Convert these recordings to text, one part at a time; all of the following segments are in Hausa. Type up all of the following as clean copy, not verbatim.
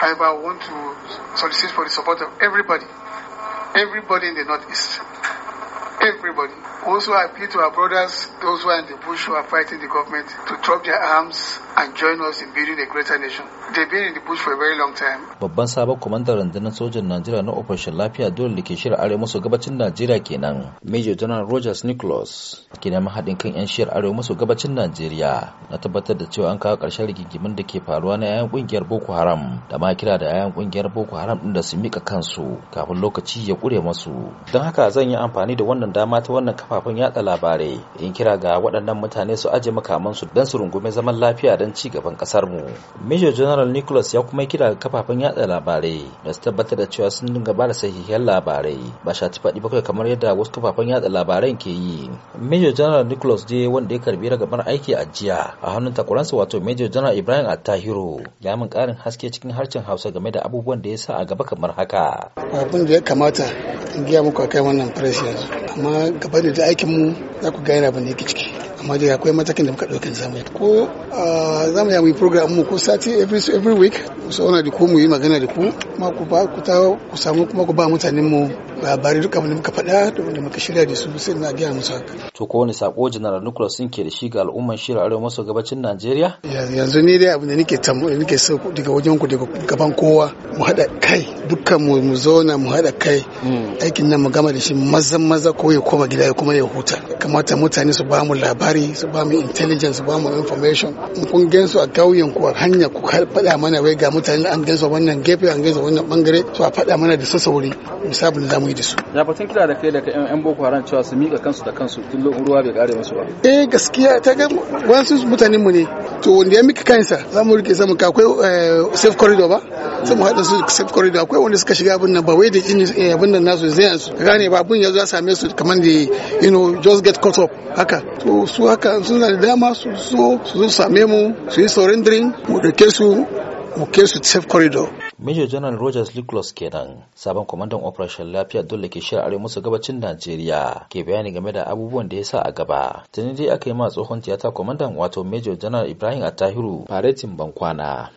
However, I want to solicit for the support of everybody in the Northeast. Everybody. Also, I appeal to our brothers, those who are in the bush who are fighting the government, to drop their arms and join us in building a greater nation. They've been in the bush for a very long time. Babban sabon kwamandan rundunar sojan Najeriya na Operation Lafiya Dole da ke shirin arewa maso gabacin Najeriya kenan, Major General Rogers Nicholas, ke neman haɗin kan 'yan shiyar arewa maso gabacin Najeriya na tabbatar da cewa an kawo ƙarshen rigingimin da ke faruwa na 'ya'yan ƙungiyar Boko Haram da ma kira da 'ya'yan ƙungiyar Boko Haram ɗin da su mika kansu kafin lokaci ya ƙure masu. Don haka zan yi amfani da wannan dama ta wannan kafafen yada labarai in kira ga waɗannan mutane su aje makamansu don su rungume zaman lafiya don ci gaban ƙasar mu. Major General Nicholas ya kuma kira ga kafafen yada labarai da su tabbatar da cewa sun dinga bada sahihan labarai ba shati faɗi bakwai kamar yadda wasu kafafen yada labaran ke yi. Major General Nicholas dai wanda ya karbi ragamar aiki a jiya a hannun takwaransa wato Major General Ibrahim Attahiru ya min ƙarin haske cikin harshen Hausa game da abubuwan da ya sa a gaba kamar haka. Abin da ya kamata in giya muku akai wannan press yanzu, amma gaba da aikin mu za ku gane abin da yake ciki. Amma dai akwai matakin da muka ɗauka zamu ko zamu yi program mu ko sati every week mu sauna da ku mu yi magana da ku kuma ku samu kuma ku ba mutanen mu labari duk abin da muka faɗa da wanda muka shirya da su sai na gaya musu haka. To ko wani sako General Nicholas sun ke da shi ga al'umman shirin arewa maso gabacin Najeriya? Yanzu ni dai abin da nake so daga wajen ku daga gaban kowa mu haɗa kai dukkan mu zauna mu haɗa kai aikin nan mu gama da shi maza ko ya koma gida ya kuma ya huta. Kamata mutane su ba mu labari su ba mu intelligence su ba mu information in kun gansu a kauyen ku a hanya ku faɗa mana wai ga mutane an gansu wannan gefe an gansu wannan bangare su a faɗa mana da sassauri misali da zamu yi da su. Ya batun kira da kai daga yan Boko Haram cewa su mika kansu da kansu tun ruwa bai kare musu ba. Gaskiya ta ga wasu mutanen mu ne to wanda ya mika kansa zamu rike samu ka akwai safe corridor ba sai mu haɗa su safe corridor akwai wanda suka shiga abin nan ba wai da abin nan nasu zai su gane ba abin yanzu ya same su kamar da just get caught up haka to su haka suna da dama su same mu su yi surrendering mu dauke su mu kai su safe corridor. Major General Rogers Nicholas kenan sabon kwamandan Operation Lafiya Dole ke shirin arewa maso gabacin Najeriya ke bayani game da abubuwan da ya sa a gaba. Tuni dai aka yi ma tsohon tiyata kwamandan wato Major General Ibrahim Attahiru faretin bankwana.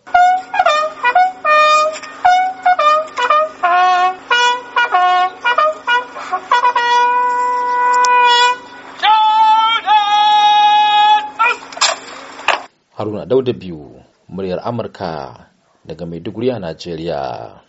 Haruna Dauda biyu, muryar Amurka daga Maiduguri a Najeriya.